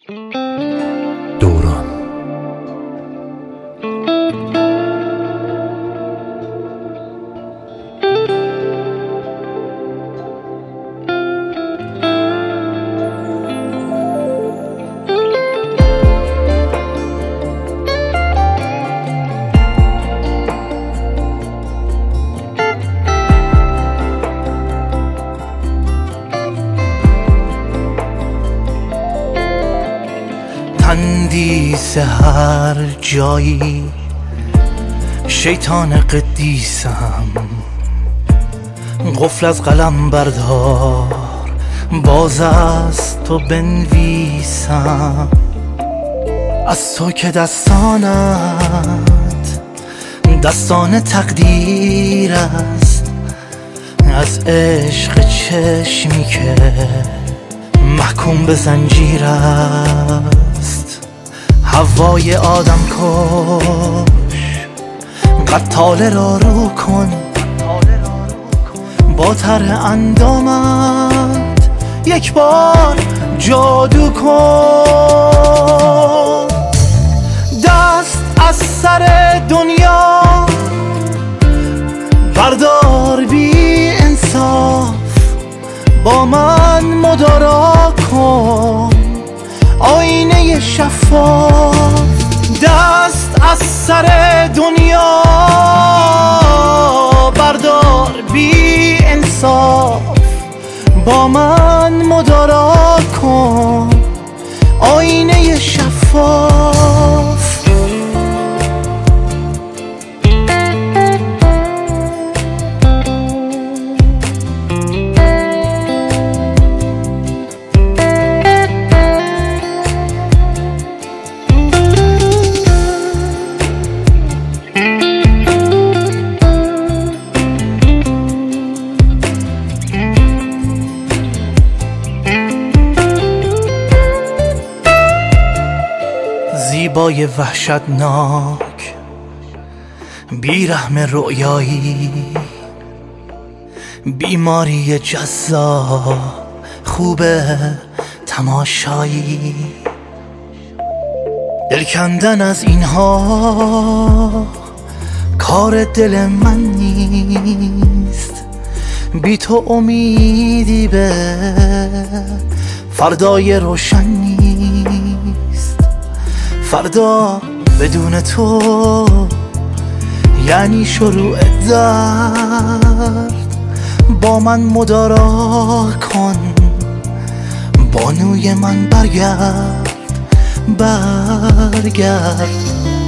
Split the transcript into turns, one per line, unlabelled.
دوران
تندیس هر جایی شیطان قدیسم، قفل از قلم بردار باز از تو بنویسم. از تو که دستانت دستان تقدیر است، از عشق چشمی که محکوم به زنجیر است. هوای آدم کش قتاله را رو کن، با طرح اندامت یک بار جادو کن. دست از سر دنیا بردار بی انصاف، با من مدارا کن آینه شفاف. دست از سر دنیا بردار بی انصاف، با من مدارا کن آینه شفاف. زیبای وحشتناک بیرحم رؤیایی، بیماری جذاب خوب تماشایی. دل کندن از اینها کار دل من نیست، بی تو امیدی به فردای روشن نیست. فردا بدون تو یعنی شروع درد، با من مدارا کن بانوی من، برگرد برگرد.